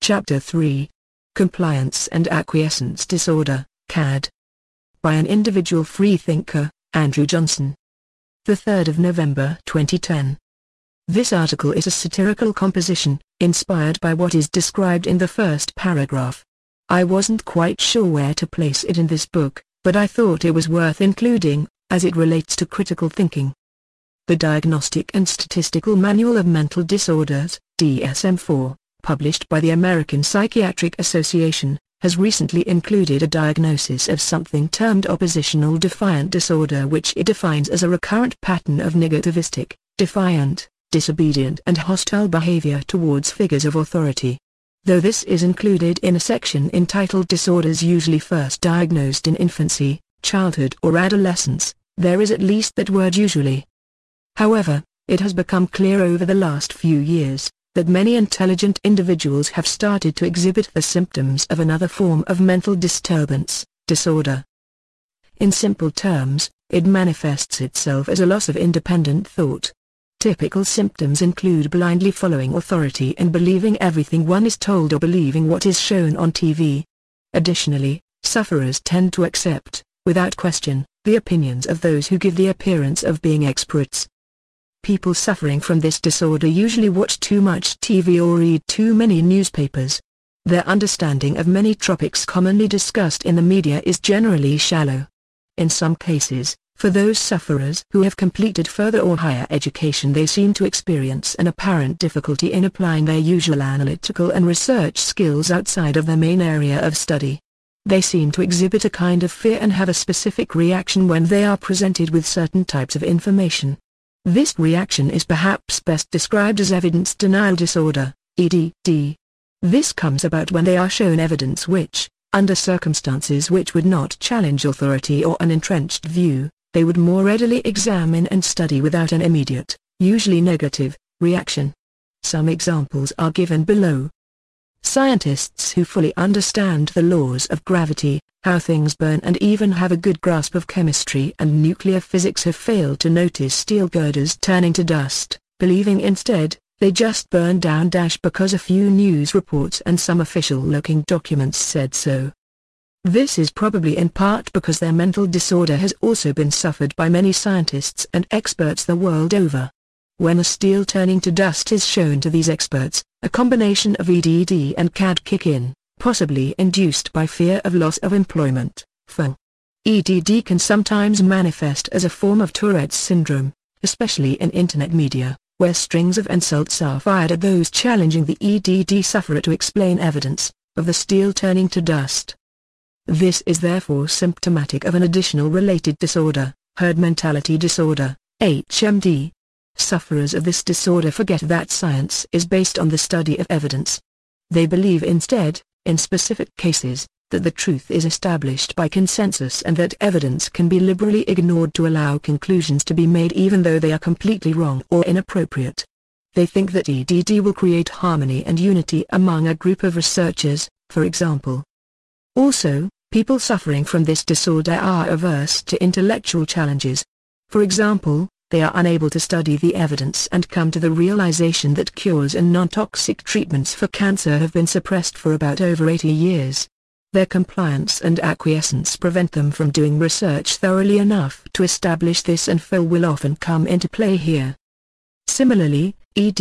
Chapter 3. Compliance and Acquiescence Disorder, CAD. By an individual freethinker, Andrew Johnson. 3 November 2010. This article is a satirical composition, inspired by what is described in the first paragraph. I wasn't quite sure where to place it in this book, but I thought it was worth including, as it relates to critical thinking. The Diagnostic and Statistical Manual of Mental Disorders, DSM-4, published by the American Psychiatric Association, has recently included a diagnosis of something termed oppositional defiant disorder, which it defines as a recurrent pattern of negativistic, defiant, disobedient and hostile behavior towards figures of authority. Though this is included in a section entitled Disorders usually first diagnosed in infancy, childhood or adolescence, there is at least that word usually. However, it has become clear over the last few years that many intelligent individuals have started to exhibit the symptoms of another form of mental disturbance, disorder. In simple terms, it manifests itself as a loss of independent thought. Typical symptoms include blindly following authority and believing everything one is told or believing what is shown on TV. Additionally, sufferers tend to accept, without question, the opinions of those who give the appearance of being experts. People suffering from this disorder usually watch too much TV or read too many newspapers. Their understanding of many topics commonly discussed in the media is generally shallow. In some cases, for those sufferers who have completed further or higher education, they seem to experience an apparent difficulty in applying their usual analytical and research skills outside of their main area of study. They seem to exhibit a kind of fear and have a specific reaction when they are presented with certain types of information. This reaction is perhaps best described as evidence denial disorder, EDD. This comes about when they are shown evidence which, under circumstances which would not challenge authority or an entrenched view, they would more readily examine and study without an immediate, usually negative, reaction. Some examples are given below. Scientists who fully understand the laws of gravity, how things burn and even have a good grasp of chemistry and nuclear physics have failed to notice steel girders turning to dust, believing instead, they just burned down because a few news reports and some official-looking documents said so. This is probably in part because their mental disorder has also been suffered by many scientists and experts the world over. When a steel turning to dust is shown to these experts, a combination of EDD and CAD kick in, possibly induced by fear of loss of employment, FOMO. EDD can sometimes manifest as a form of Tourette's syndrome, especially in internet media, where strings of insults are fired at those challenging the EDD sufferer to explain evidence of the steel turning to dust. This is therefore symptomatic of an additional related disorder, herd mentality disorder, HMD. Sufferers of this disorder forget that science is based on the study of evidence. They believe instead, in specific cases, that the truth is established by consensus and that evidence can be liberally ignored to allow conclusions to be made even though they are completely wrong or inappropriate. They think that EDD will create harmony and unity among a group of researchers, for example. Also, people suffering from this disorder are averse to intellectual challenges. For example, they are unable to study the evidence and come to the realization that cures and non-toxic treatments for cancer have been suppressed for about over 80 years. Their compliance and acquiescence prevent them from doing research thoroughly enough to establish this, and FOMO will often come into play here. Similarly,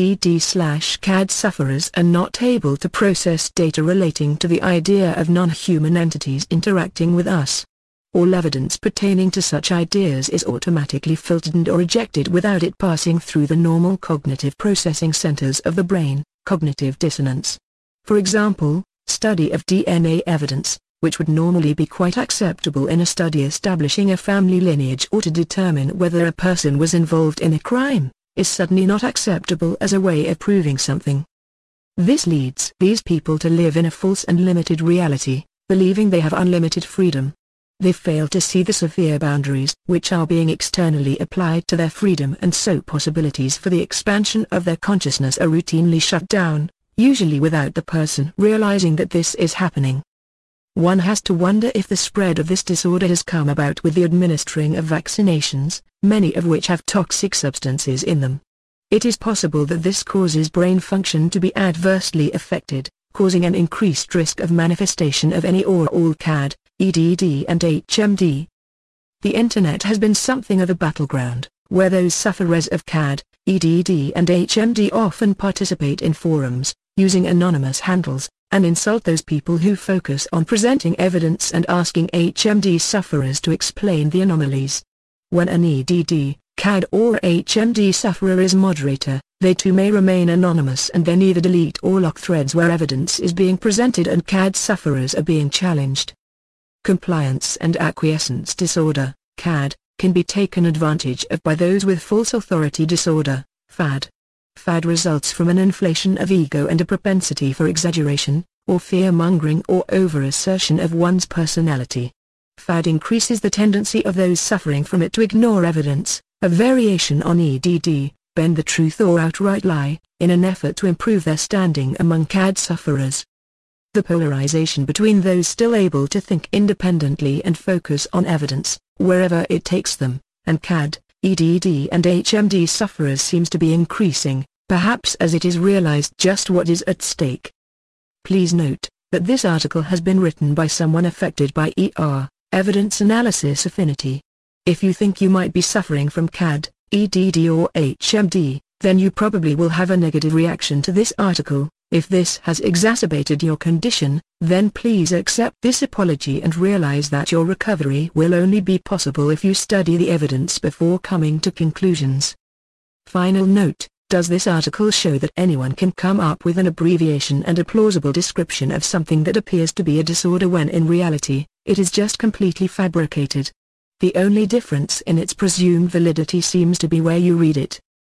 EDD/CAD sufferers are not able to process data relating to the idea of non-human entities interacting with us. All evidence pertaining to such ideas is automatically filtered and or rejected without it passing through the normal cognitive processing centers of the brain, cognitive dissonance. For example, study of DNA evidence, which would normally be quite acceptable in a study establishing a family lineage or to determine whether a person was involved in a crime, is suddenly not acceptable as a way of proving something. This leads these people to live in a false and limited reality, believing they have unlimited freedom. They fail to see the severe boundaries which are being externally applied to their freedom, and so possibilities for the expansion of their consciousness are routinely shut down, usually without the person realizing that this is happening. One has to wonder if the spread of this disorder has come about with the administering of vaccinations, many of which have toxic substances in them. It is possible that this causes brain function to be adversely affected, causing an increased risk of manifestation of any or all CAD, EDD and HMD. The Internet has been something of a battleground, where those sufferers of CAD, EDD and HMD often participate in forums, using anonymous handles, and insult those people who focus on presenting evidence and asking HMD sufferers to explain the anomalies. When an EDD, CAD or HMD sufferer is moderator, they too may remain anonymous and then either delete or lock threads where evidence is being presented and CAD sufferers are being challenged. Compliance and acquiescence disorder, CAD, can be taken advantage of by those with false authority disorder, FAD. FAD results from an inflation of ego and a propensity for exaggeration, or fear-mongering or over-assertion of one's personality. FAD increases the tendency of those suffering from it to ignore evidence, a variation on EDD, bend the truth or outright lie, in an effort to improve their standing among CAD sufferers. The polarization between those still able to think independently and focus on evidence, wherever it takes them, and CAD, EDD and HMD sufferers seems to be increasing, perhaps as it is realized just what is at stake. Please note that this article has been written by someone affected by evidence analysis affinity. If you think you might be suffering from CAD, EDD or HMD, then you probably will have a negative reaction to this article. If this has exacerbated your condition, then please accept this apology and realize that your recovery will only be possible if you study the evidence before coming to conclusions. Final note: does this article show that anyone can come up with an abbreviation and a plausible description of something that appears to be a disorder when in reality, it is just completely fabricated? The only difference in its presumed validity seems to be where you read it.